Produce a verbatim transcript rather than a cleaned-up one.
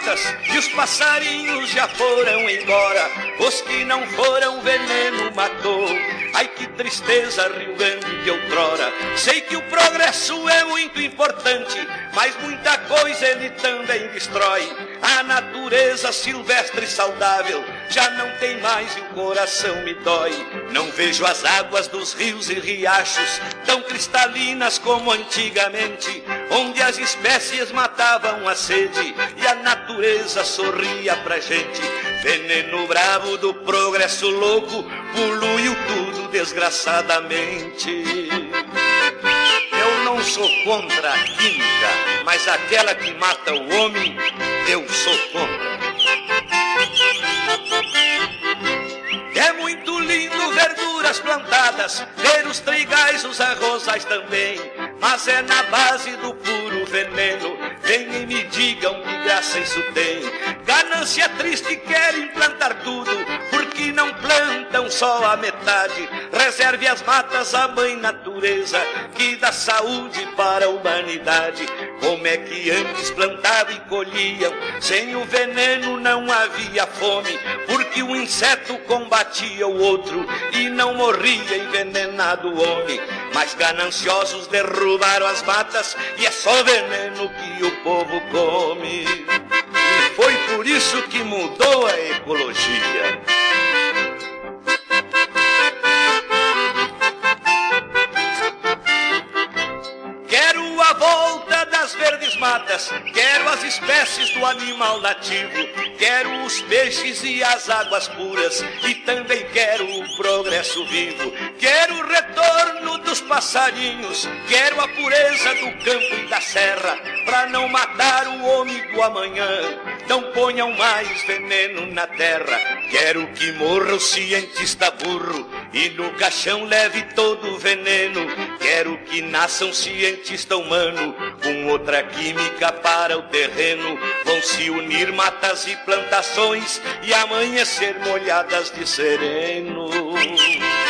matas e os passarinhos já foram embora. Os que não foram, veneno matou. Ai, que tristeza, Rio Grande de outrora. Sei que o progresso é muito importante, mas muita coisa ele também destrói. A natureza silvestre e saudável já não tem mais e o coração me dói. Não vejo as águas dos rios e riachos tão cristalinas como antigamente, onde as espécies matavam a sede e a natureza sorria pra gente. Veneno bravo do progresso louco poluiu tudo desgraçadamente. Eu não sou contra a química, mas aquela que mata o homem, eu sou contra. É muito lindo verduras plantadas, ver os trigais, os arrozais também, mas é na base do puro veneno. Venham e me digam que graça isso tem. Ganância triste, querem plantar tudo, porque não plantam só a metade. Reserve as matas à mãe natureza, que dá saúde para a humanidade. Como é que antes plantavam e colhiam, sem o veneno não havia fome, porque o inseto combatia o outro e não morria envenenado o homem. Mas gananciosos derrubaram as matas e é só veneno que o povo come. E foi por isso que mudou a ecologia. Quero a volta das verdes matas, quero as espécies do animal nativo, quero os peixes e as águas puras, e também quero o progresso vivo. Quero o retorno dos passarinhos, quero a pureza do campo e da serra, pra não matar o homem do amanhã. Não ponham mais veneno na terra. Quero que morra o cientista burro e no caixão leve todo o veneno. Quero que nasça um cientista humano com outra química para o terreno. Vão se unir matas e plantações e amanhecer molhadas de sereno.